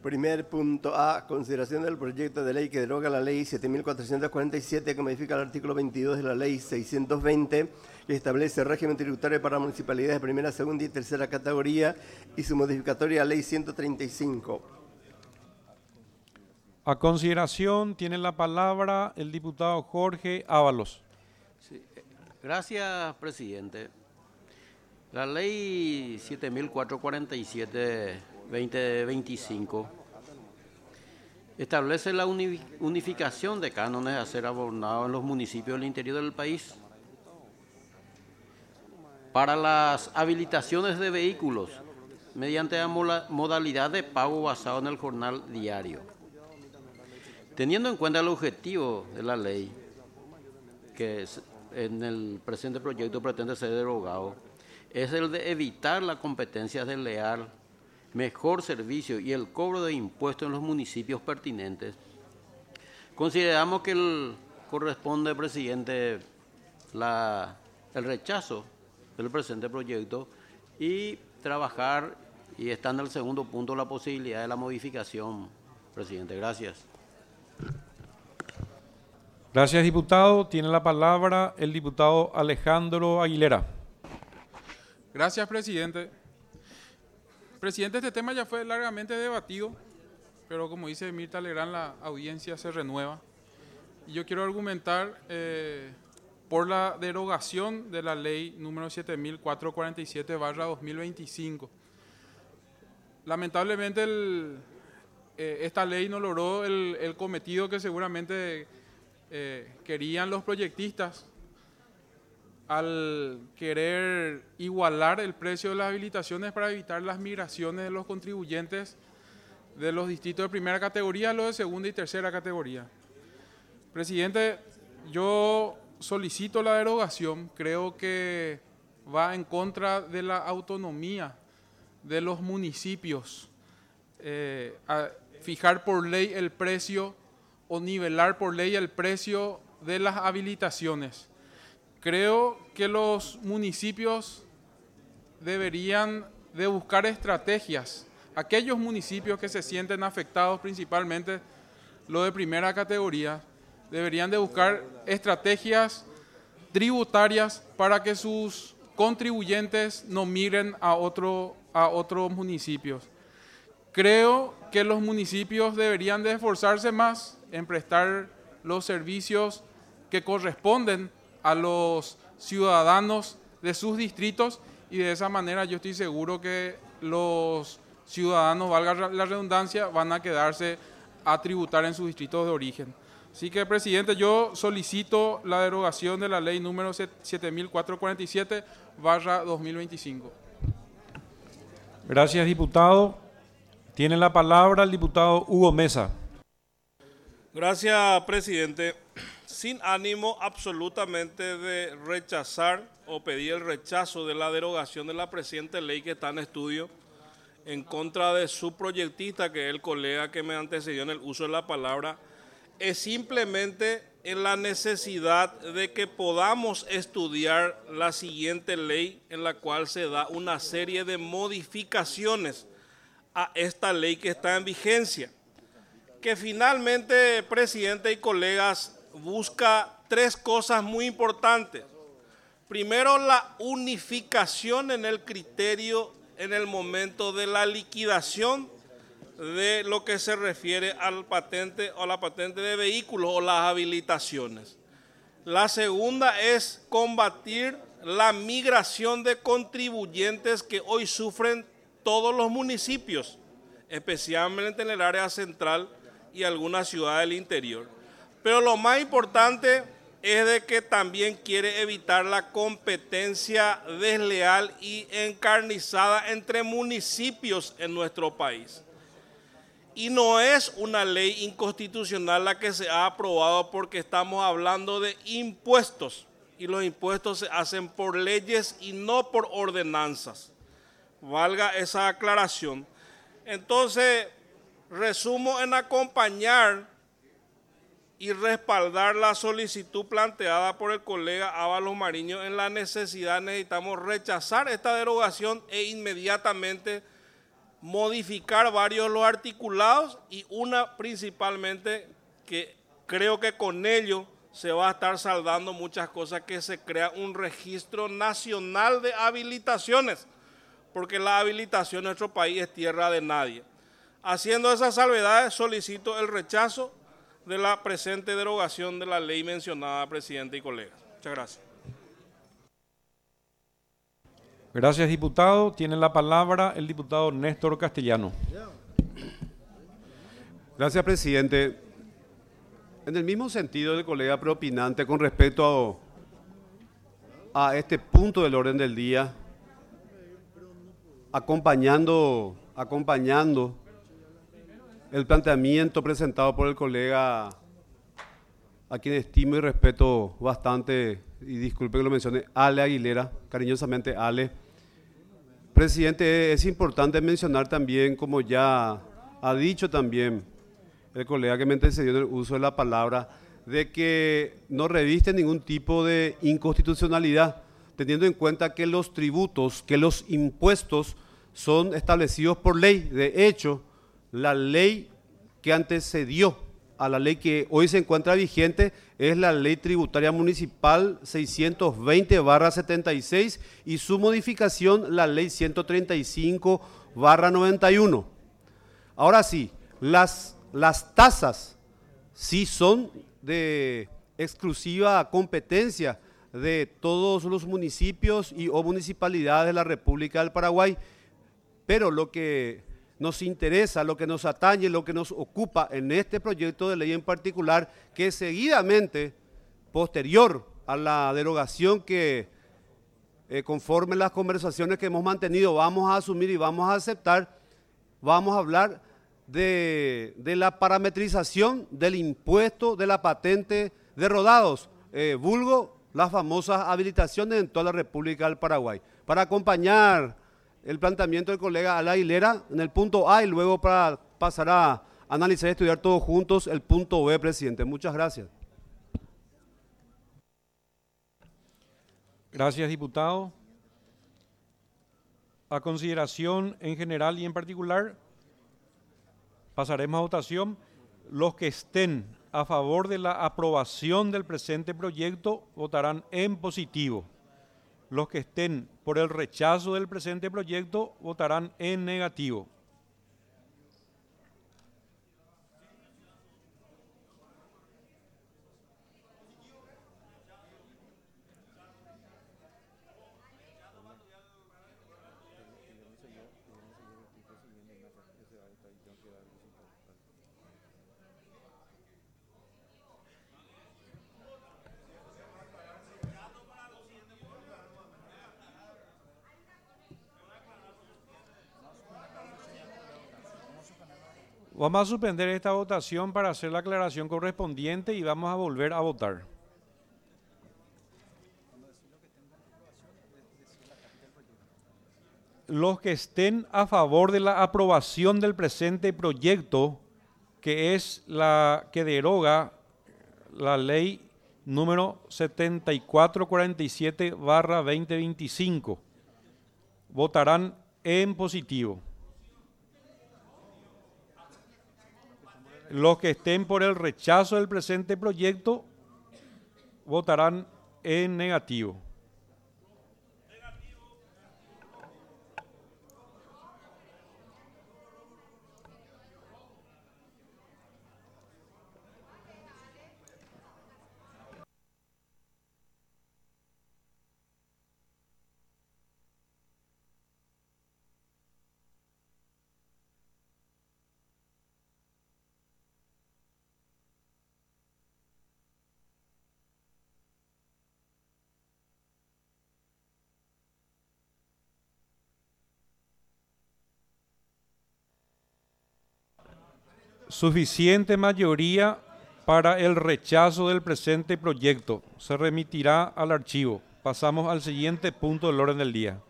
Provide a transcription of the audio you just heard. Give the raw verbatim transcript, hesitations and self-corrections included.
Primer punto A, consideración del proyecto de ley que deroga la ley siete mil cuatrocientos cuarenta y siete que modifica el artículo veintidós de la ley seiscientos veinte que establece régimen tributario para municipalidades de primera, segunda y tercera categoría y su modificatoria a ley ciento treinta y cinco. A consideración tiene la palabra el diputado Jorge Ábalos. Sí. Gracias, presidente. La ley siete mil cuatrocientos cuarenta y siete veinte veinticinco establece la unificación de cánones a ser abonados en los municipios del interior del país para las habilitaciones de vehículos mediante la modalidad de pago basado en el jornal diario. Teniendo en cuenta el objetivo de la ley, que es, en el presente proyecto pretende ser derogado, es el de evitar la competencia desleal, mejor servicio y el cobro de impuestos en los municipios pertinentes. Consideramos que el, corresponde, presidente, la, el rechazo del presente proyecto y trabajar, y está en el segundo punto, la posibilidad de la modificación, presidente. Gracias. Gracias, diputado. Tiene la palabra el diputado Alejandro Aguilera. Gracias, presidente. Presidente, este tema ya fue largamente debatido, pero como dice Mirta Legrand, la audiencia se renueva. Y yo quiero argumentar eh, por la derogación de la ley número siete mil cuatrocientos cuarenta y siete barra dos mil veinticinco. Lamentablemente el, eh, esta ley no logró el, el cometido que seguramente eh, querían los proyectistas, al querer igualar el precio de las habilitaciones para evitar las migraciones de los contribuyentes de los distritos de primera categoría a los de segunda y tercera categoría. Presidente, yo solicito la derogación, creo que va en contra de la autonomía de los municipios, eh, a fijar por ley el precio o nivelar por ley el precio de las habilitaciones. Creo que los municipios deberían de buscar estrategias. Aquellos municipios que se sienten afectados, principalmente los de primera categoría, deberían de buscar estrategias tributarias para que sus contribuyentes no migren a, otro, a otros municipios. Creo que los municipios deberían de esforzarse más en prestar los servicios que corresponden a los ciudadanos de sus distritos, y de esa manera yo estoy seguro que los ciudadanos, valga la redundancia, van a quedarse a tributar en sus distritos de origen. Así que, presidente, yo solicito la derogación de la ley número siete mil cuatrocientos cuarenta y siete barra dos mil veinticinco. Gracias, diputado. Tiene la palabra el diputado Hugo Mesa. Gracias, presidente. Sin ánimo absolutamente de rechazar o pedir el rechazo de la derogación de la presente ley que está en estudio en contra de su proyectista, que es el colega que me antecedió en el uso de la palabra, es simplemente en la necesidad de que podamos estudiar la siguiente ley en la cual se da una serie de modificaciones a esta ley que está en vigencia, que finalmente, presidente y colegas, busca tres cosas muy importantes. Primero, la unificación en el criterio en el momento de la liquidación de lo que se refiere al patente o a la patente de vehículos o las habilitaciones. La segunda es combatir la migración de contribuyentes que hoy sufren todos los municipios, especialmente en el área central y algunas ciudades del interior. Pero lo más importante es de que también quiere evitar la competencia desleal y encarnizada entre municipios en nuestro país. Y no es una ley inconstitucional la que se ha aprobado, porque estamos hablando de impuestos, y los impuestos se hacen por leyes y no por ordenanzas. Valga esa aclaración. Entonces, resumo en acompañar y respaldar la solicitud planteada por el colega Ábalos Mariño en la necesidad, necesitamos rechazar esta derogación e inmediatamente modificar varios de los articulados y una principalmente que creo que con ello se va a estar saldando muchas cosas, que se crea un registro nacional de habilitaciones, porque la habilitación en nuestro país es tierra de nadie. Haciendo esas salvedades, solicito el rechazo de la presente derogación de la ley mencionada, presidente y colegas. Muchas gracias. Gracias, diputado. Tiene la palabra el diputado Néstor Castellano. Gracias, presidente. En el mismo sentido del colega preopinante con respecto a, a este punto del orden del día, acompañando, acompañando el planteamiento presentado por el colega, a quien estimo y respeto bastante, y disculpe que lo mencione, Ale Aguilera, cariñosamente Ale. Presidente, es importante mencionar también, como ya ha dicho también el colega que me antecedió en el uso de la palabra, de que no reviste ningún tipo de inconstitucionalidad, teniendo en cuenta que los tributos, que los impuestos son establecidos por ley. De hecho, la ley que antecedió a la ley que hoy se encuentra vigente es la Ley Tributaria Municipal seiscientos veinte barra setenta y seis y su modificación, la Ley ciento treinta y cinco barra noventa y uno. Ahora sí, las, las tasas sí son de exclusiva competencia de todos los municipios y o municipalidades de la República del Paraguay, pero lo que nos interesa, lo que nos atañe, lo que nos ocupa en este proyecto de ley en particular, que seguidamente, posterior a la derogación que eh, conforme las conversaciones que hemos mantenido vamos a asumir y vamos a aceptar, vamos a hablar de, de la parametrización del impuesto de la patente de rodados, eh, vulgo las famosas habilitaciones en toda la República del Paraguay. Para acompañar el planteamiento del colega Ala Aguilera en el punto A y luego para pasar a analizar y estudiar todos juntos el punto B, presidente. Muchas gracias. Gracias, diputado. A consideración en general y en particular, pasaremos a votación. Los que estén a favor de la aprobación del presente proyecto votarán en positivo. Los que estén por el rechazo del presente proyecto votarán en negativo. Vamos a suspender esta votación para hacer la aclaración correspondiente y vamos a volver a votar. Los que estén a favor de la aprobación del presente proyecto, que es la que deroga la ley número setenta y cuatro cuarenta y siete barra veinte veinticinco, votarán en positivo. Los que estén por el rechazo del presente proyecto votarán en negativo. Suficiente mayoría para el rechazo del presente proyecto. Se remitirá al archivo. Pasamos al siguiente punto del orden del día.